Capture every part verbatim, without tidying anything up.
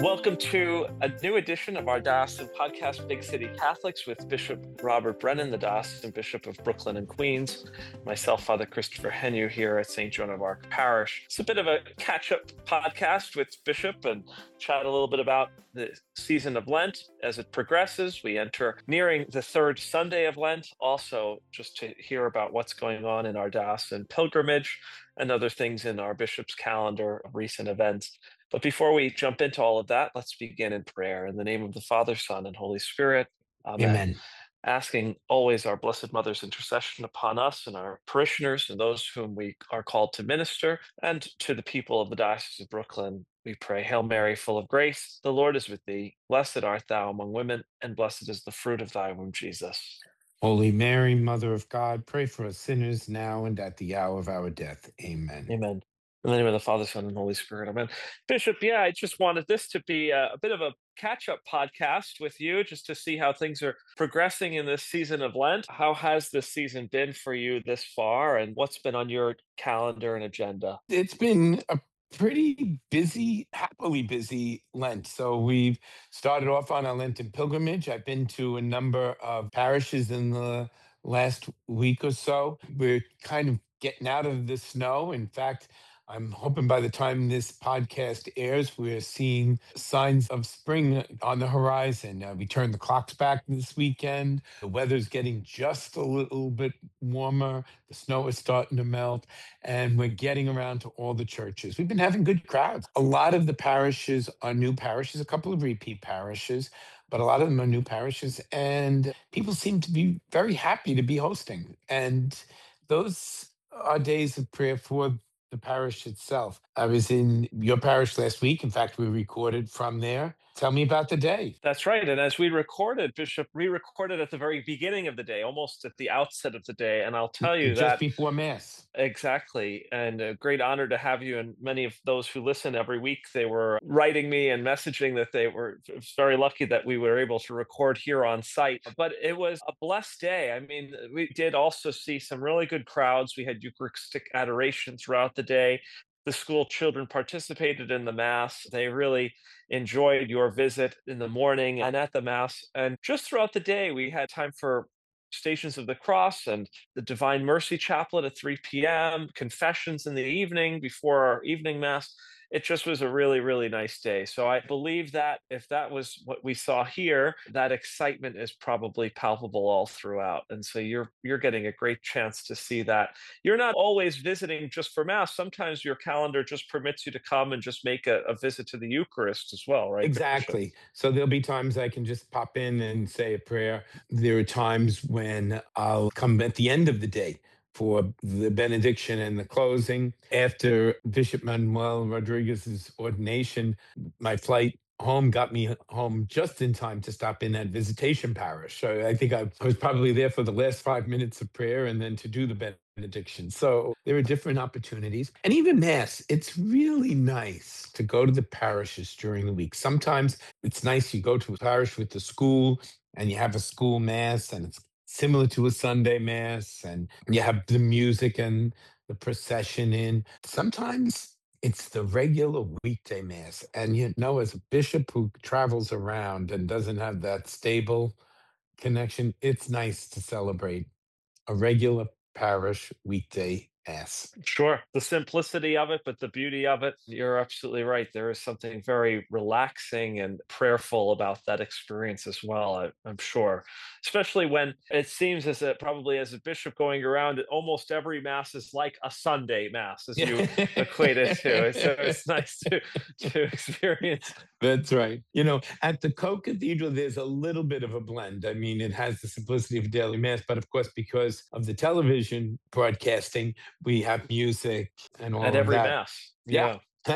Welcome to a new edition of our Diocesan podcast, Big City Catholics, with Bishop Robert Brennan, the Diocesan Bishop of Brooklyn and Queens. Myself, Father Christopher Heanue, here at Saint Joan of Arc Parish. It's a bit of a catch-up podcast with Bishop and chat a little bit about the season of Lent as it progresses. We enter nearing the third Sunday of Lent, also just to hear about what's going on in our diocesan pilgrimage and other things in our bishop's calendar of recent events. But before we jump into all of that, let's begin in prayer. In the name of the Father, Son, and Holy Spirit. Amen. Amen. Asking always our Blessed Mother's intercession upon us and our parishioners and those whom we are called to minister, and to the people of the Diocese of Brooklyn, we pray. Hail Mary, full of grace, the Lord is with thee. Blessed art thou among women, and blessed is the fruit of thy womb, Jesus. Holy Mary, Mother of God, pray for us sinners now and at the hour of our death. Amen. Amen. In the name of the Father, Son, and Holy Spirit. Amen. Bishop, yeah, I just wanted this to be a, a bit of a catch-up podcast with you, just to see how things are progressing in this season of Lent. How has this season been for you this far, and what's been on your calendar and agenda? It's been a pretty busy, happily busy Lent. So we've started off on our Lenten pilgrimage. I've been to a number of parishes in the last week or so. We're kind of getting out of the snow. In fact, I'm hoping by the time this podcast airs, we're seeing signs of spring on the horizon. Uh, we turned the clocks back this weekend. The weather's getting just a little bit warmer. The snow is starting to melt, and we're getting around to all the churches. We've been having good crowds. A lot of the parishes are new parishes, a couple of repeat parishes, but a lot of them are new parishes, and people seem to be very happy to be hosting. And those are days of prayer for the parish itself. I was in your parish last week. In fact, we recorded from there. Tell me about the day. That's right. And as we recorded, Bishop, we recorded at the very beginning of the day, almost at the outset of the day. And I'll tell you Just that before Mass. Exactly. And a great honor to have you. And many of those who listen every week, they were writing me and messaging that they were very lucky that we were able to record here on site. But it was a blessed day. I mean, we did also see some really good crowds. We had Eucharistic adoration throughout the day. The school children participated in the Mass. They really enjoyed your visit in the morning and at the Mass. And just throughout the day, we had time for Stations of the Cross and the Divine Mercy Chaplet at three p.m., confessions in the evening before our evening Mass. It just was a really, really nice day. So I believe that if that was what we saw here, that excitement is probably palpable all throughout. And so you're you're getting a great chance to see that. You're not always visiting just for Mass. Sometimes your calendar just permits you to come and just make a, a visit to the Eucharist as well, right? Exactly. Bishop? So there'll be times I can just pop in and say a prayer. There are times when I'll come at the end of the day for the benediction and the closing. After Bishop Manuel Rodriguez's ordination, my flight home got me home just in time to stop in at Visitation Parish. So I think I was probably there for the last five minutes of prayer and then to do the benediction. So there are different opportunities. And even Mass, it's really nice to go to the parishes during the week. Sometimes it's nice you go to a parish with the school and you have a school Mass and it's similar to a Sunday Mass, and you have the music and the procession in. Sometimes it's the regular weekday Mass. And you know, as a bishop who travels around and doesn't have that stable connection, it's nice to celebrate a regular parish weekday Mass. Sure. The simplicity of it, but the beauty of it, you're absolutely right. There is something very relaxing and prayerful about that experience as well, I, I'm sure. Especially when it seems as a probably as a bishop going around, almost every Mass is like a Sunday Mass, as you equate it to. So it's nice to, to experience. That's right. You know, at the Co-Cathedral, there's a little bit of a blend. I mean, it has the simplicity of daily Mass, but of course, because of the television broadcasting, we have music and all At of every that. Mass. Yeah.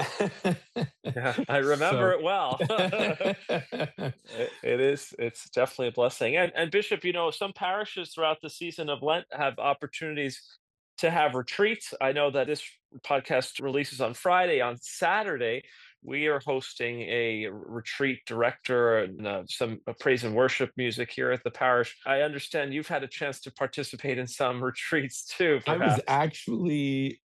Yeah, I remember So- it well. It, it is, it's definitely a blessing. And, and Bishop, you know, some parishes throughout the season of Lent have opportunities to have retreats. I know that this podcast releases on Friday. On Saturday, we are hosting a retreat director and uh, some uh, praise and worship music here at the parish. I understand you've had a chance to participate in some retreats too, I perhaps. was actually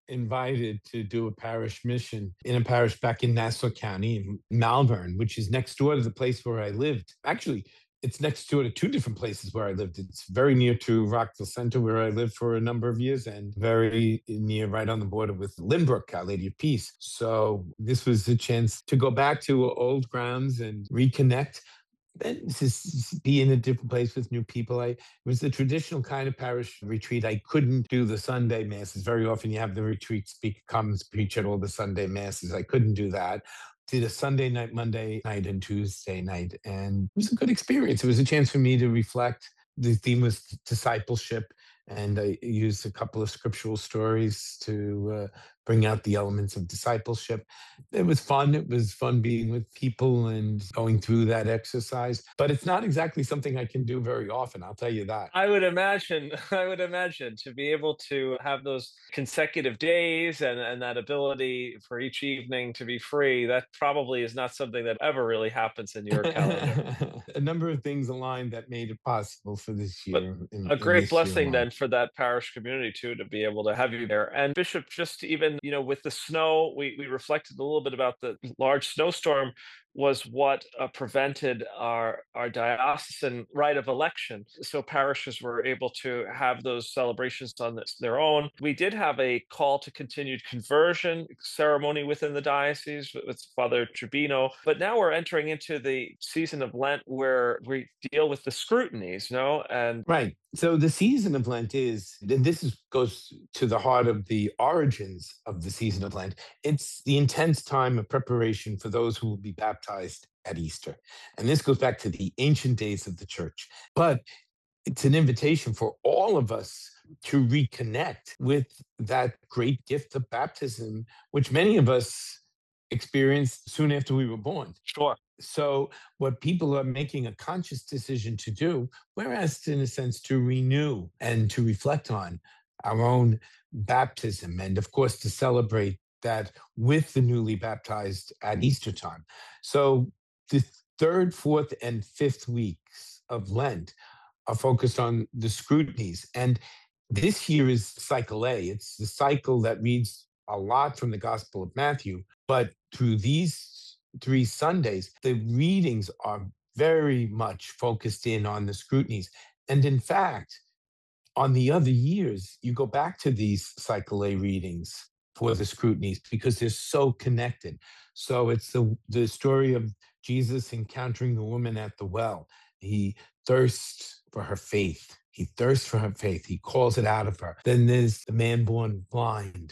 invited to do a parish mission in a parish back in Nassau County in Malvern, which is next door to the place where I lived. Actually, it's next door to two different places where I lived. It's very near to Rockville Center, where I lived for a number of years, and very near, right on the border with Lynbrook, Our Lady of Peace. So this was a chance to go back to old grounds and reconnect and just be in a different place with new people. I it was the traditional kind of parish retreat. I couldn't do the Sunday masses. Very often you have the retreat speaker comes preach at all the Sunday masses. I couldn't do that. Did a Sunday night, Monday night, and Tuesday night, and it was a good experience. It was a chance for me to reflect. The theme was discipleship, and I used a couple of scriptural stories to uh, bring out the elements of discipleship. It was fun. It was fun being with people and going through that exercise. But it's not exactly something I can do very often, I'll tell you that. I would imagine, I would imagine to be able to have those consecutive days and, and that ability for each evening to be free, that probably is not something that ever really happens in your calendar. A number of things aligned that made it possible for this But year in, a in great this year blessing alone. then for that parish community too, to be able to have you there. And Bishop, just even, you know, with the snow, we, we reflected a little bit about the large snowstorm was what uh, prevented our our diocesan right of election. So parishes were able to have those celebrations on this, their own. We did have a call to continued conversion ceremony within the diocese with, with Father Tribino, but now we're entering into the season of Lent where we deal with the scrutinies, no? And Right. So the season of Lent is, and this is, goes to the heart of the origins of the season of Lent. It's the intense time of preparation for those who will be baptized at Easter. And this goes back to the ancient days of the church. But it's an invitation for all of us to reconnect with that great gift of baptism, which many of us experienced soon after we were born. sure. So, what people are making a conscious decision to do, we're asked, in a sense, to renew and to reflect on our own baptism, and of course, to celebrate that with the newly baptized at Easter time. So, the third, fourth, and fifth weeks of Lent are focused on the scrutinies. And this year is cycle A. It's the cycle that reads a lot from the Gospel of Matthew, but through these three Sundays, the readings are very much focused in on the scrutinies. And in fact, on the other years, you go back to these cycle A readings for the scrutinies because they're so connected. So it's the, the story of Jesus encountering the woman at the well. He thirsts for her faith. He thirsts for her faith. He calls it out of her. Then there's the man born blind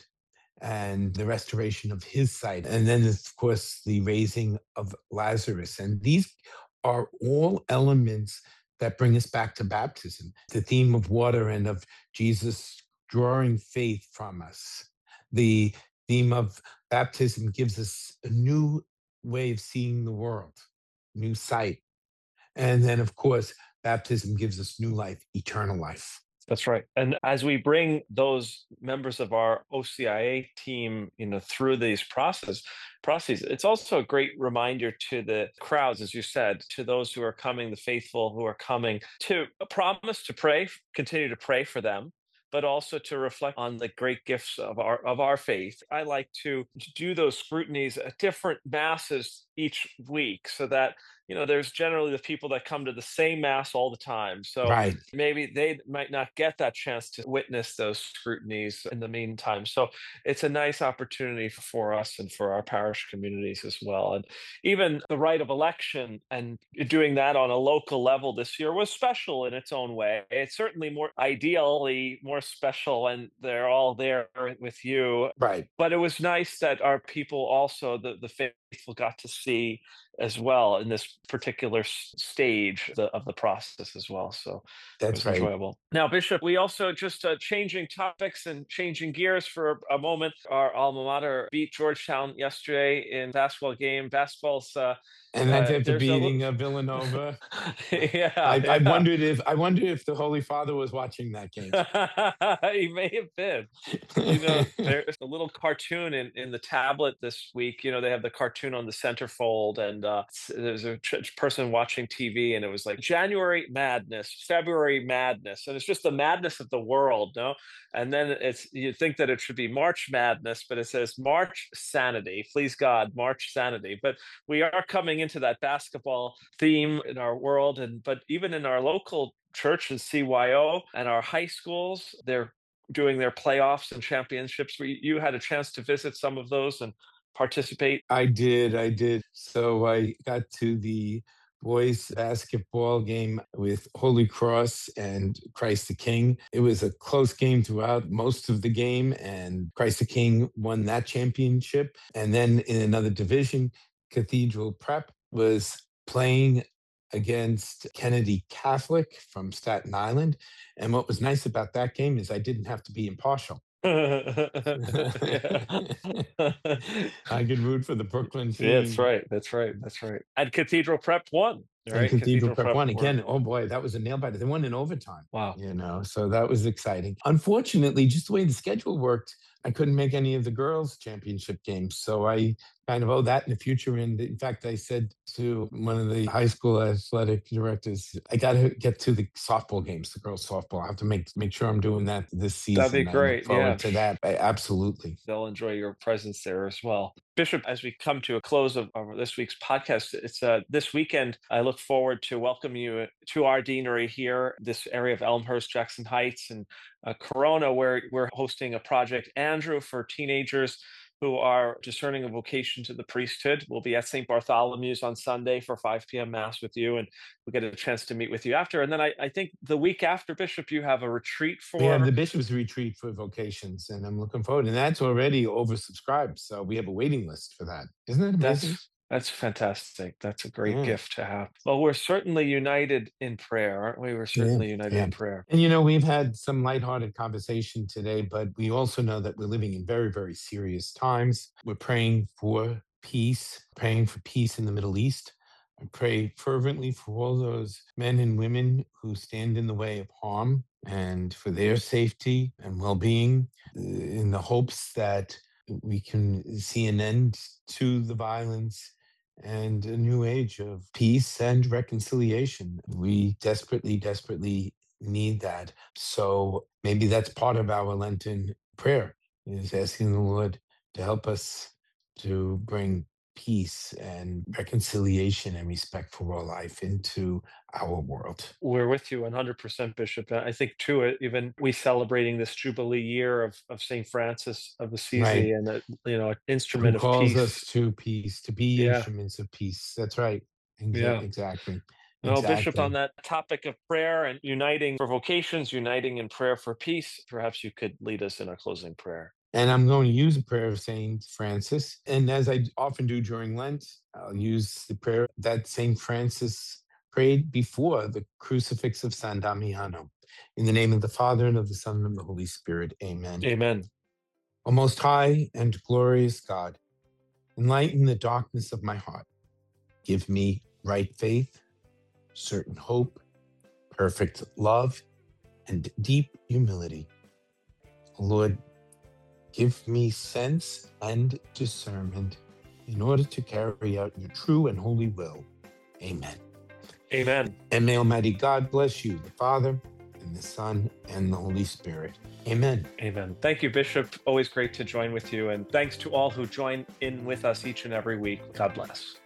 and the restoration of his sight. And then, of course, the raising of Lazarus. And these are all elements that bring us back to baptism, the theme of water and of Jesus drawing faith from us. The theme of baptism gives us a new way of seeing the world, new sight. And then, of course, baptism gives us new life, eternal life. That's right. And as we bring those members of our O C I A team, you know, through these process processes, it's also a great reminder to the crowds, as you said, to those who are coming, the faithful who are coming, to promise to pray, continue to pray for them, but also to reflect on the great gifts of our of our faith. I like to do those scrutinies at different masses each week so that, you know, there's generally the people that come to the same mass all the time. So Right. maybe they might not get that chance to witness those scrutinies in the meantime. So it's a nice opportunity for us and for our parish communities as well. And even the right of election and doing that on a local level this year was special in its own way. It's certainly more ideally more special, and they're all there with you. Right. But it was nice that our people also, the, the faithful, got to see as well in this particular s- stage of the, of the process as well. So it That's was right. enjoyable. Now, Bishop, we also just uh, changing topics and changing gears for a, a moment. Our alma mater beat Georgetown yesterday in basketball game. Basketball's uh, And that's uh, after there's a beating uh, Villanova. yeah, I, I yeah. wondered if I wondered if the Holy Father was watching that game. He may have been. You know, there's a little cartoon in, in the tablet this week. You know, they have the cartoon cartoon on the centerfold, and uh, s- there's a ch- person watching T V, and it was like January madness, February madness, and it's just the madness of the world, no? And then it's you think that it should be March madness, but it says March sanity. Please God, March sanity. But we are coming into that basketball theme in our world, and but even in our local church and C Y O and our high schools, they're doing their playoffs and championships. We, you had a chance to visit some of those and participate. I did, I did. So I got to the boys basketball game with Holy Cross and Christ the King. It was a close game throughout most of the game, and Christ the King won that championship. And then in another division, Cathedral Prep was playing against Kennedy Catholic from Staten Island. And what was nice about that game is I didn't have to be impartial. Yeah. I could root for the Brooklyn Yeah, that's team. right. That's right. That's right. And Cathedral Prep won, And right? Cathedral Cathedral Prep Prep won were again. Oh boy, that was a nail biter. They won in overtime, wow. you know, so that was exciting. Unfortunately, just the way the schedule worked, I couldn't make any of the girls' championship games. So I kind of owe that in the future. And in fact, I said to one of the high school athletic directors, I got to get to the softball games, the girls' softball. I have to make make sure I'm doing that this That'd be season. I look great. Yeah. forward to that. I, absolutely. They'll enjoy your presence there as well. Bishop, as we come to a close of, of this week's podcast, it's uh, this weekend. I look forward to welcome you to our deanery here, this area of Elmhurst, Jackson Heights, and uh, Corona, where we're hosting a project, Andrew, for teenagers who are discerning a vocation to the priesthood. We'll be at Saint Bartholomew's on Sunday for five p.m. Mass with you, and we'll get a chance to meet with you after. And then I, I think the week after, Bishop, you have a retreat We have for. the Bishop's Retreat for vocations, and I'm looking forward. And that's already oversubscribed, so we have a waiting list for that. Isn't that amazing? That's that's fantastic. That's a great Yeah. gift to have. Well, we're certainly united in prayer, aren't we? We're Yeah, certainly united yeah. in prayer. And you know, we've had some lighthearted conversation today, but we also know that we're living in very, very serious times. We're praying for peace, praying for peace in the Middle East. I pray fervently for all those men and women who stand in the way of harm and for their safety and well being, in the hopes that we can see an end to the violence and a new age of peace and reconciliation. We desperately, desperately need that. So maybe that's part of our Lenten prayer, is asking the Lord to help us to bring peace and reconciliation and respect for all life into our world. We're with you one hundred percent, Bishop. I think too, it- even we celebrating this Jubilee year of, of Saint Francis of Right. Assisi, and a, you know, an Who instrument of calls us peace. to peace, to be Yeah, instruments of peace. That's right. Exa- yeah. Exactly. Well, Bishop, on Exactly. that topic of prayer and uniting for vocations, uniting in prayer for peace, perhaps you could lead us in a closing prayer. And I'm going to use a prayer of Saint Francis. And as I often do during Lent, I'll use the prayer that Saint Francis prayed before the crucifix of San Damiano. In the name of the Father, and of the Son, and of the Holy Spirit. Amen. Amen. O most high and glorious God, enlighten the darkness of my heart. Give me right faith, certain hope, perfect love, and deep humility. Lord, give me sense and discernment in order to carry out your true and holy will. Amen. Amen. And may Almighty God bless you, the Father, and the Son, and the Holy Spirit. Amen. Amen. Thank you, Bishop. Always great to join with you. And thanks to all who join in with us each and every week. God bless.